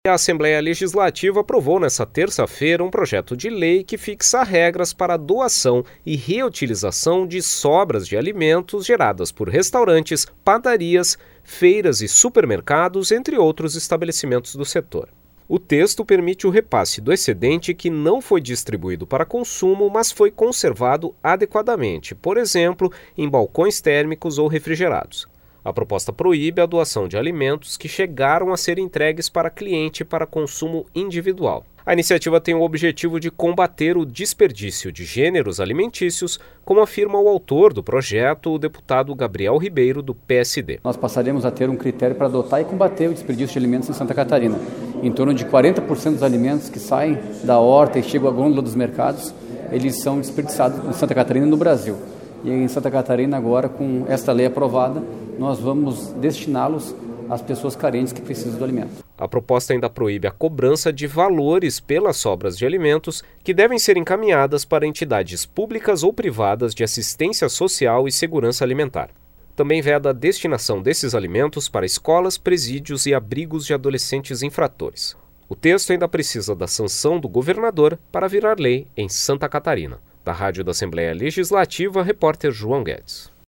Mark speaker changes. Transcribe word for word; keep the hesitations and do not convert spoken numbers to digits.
Speaker 1: A Assembleia Legislativa aprovou nesta terça-feira um projeto de lei que fixa regras para a doação e reutilização de sobras de alimentos geradas por restaurantes, padarias, feiras e supermercados, entre outros estabelecimentos do setor. O texto permite o repasse do excedente que não foi distribuído para consumo, mas foi conservado adequadamente, por exemplo, em balcões térmicos ou refrigerados. A proposta proíbe a doação de alimentos que chegaram a ser entregues para cliente para consumo individual. A iniciativa tem o objetivo de combater o desperdício de gêneros alimentícios, como afirma o autor do projeto, o deputado Gabriel Ribeiro, do P S D.
Speaker 2: Nós passaremos a ter um critério para adotar e combater o desperdício de alimentos em Santa Catarina. Em torno de quarenta por cento dos alimentos que saem da horta e chegam à gôndola dos mercados, eles são desperdiçados em Santa Catarina e no Brasil. E em Santa Catarina, agora, com esta lei aprovada, nós vamos destiná-los às pessoas carentes que precisam do alimento.
Speaker 1: A proposta ainda proíbe a cobrança de valores pelas sobras de alimentos que devem ser encaminhadas para entidades públicas ou privadas de assistência social e segurança alimentar. Também veda a destinação desses alimentos para escolas, presídios e abrigos de adolescentes infratores. O texto ainda precisa da sanção do governador para virar lei em Santa Catarina. Da Rádio da Assembleia Legislativa, repórter João Guedes.